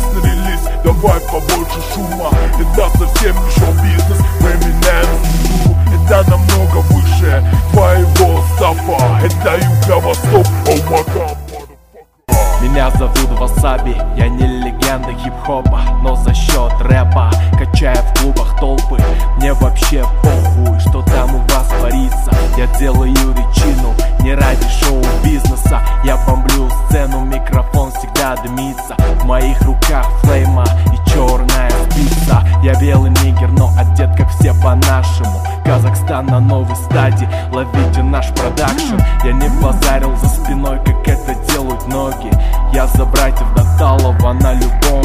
Известный релиз, давай побольше шума. Это совсем не шоу-бизнес, мы меняем структуру. Это намного выше твоего стафа. Это юго-восток, oh my god. Меня зовут Васаби, я не легенда хип-хопа, но за счет рэпа, качая в клубах толпы, мне вообще похуй, что там у вас творится. Я делаю речину не ради шоу-бизнеса. Я бомблю сцену, микрофон всегда дымится. В моих руках флейма и черная спица. Я белый нигер, но одет как все по-нашему. Казахстан на новой стадии, ловите наш продакшн. Я не базарил за спиной, как это делают многие. Я за братьев Наталова на любом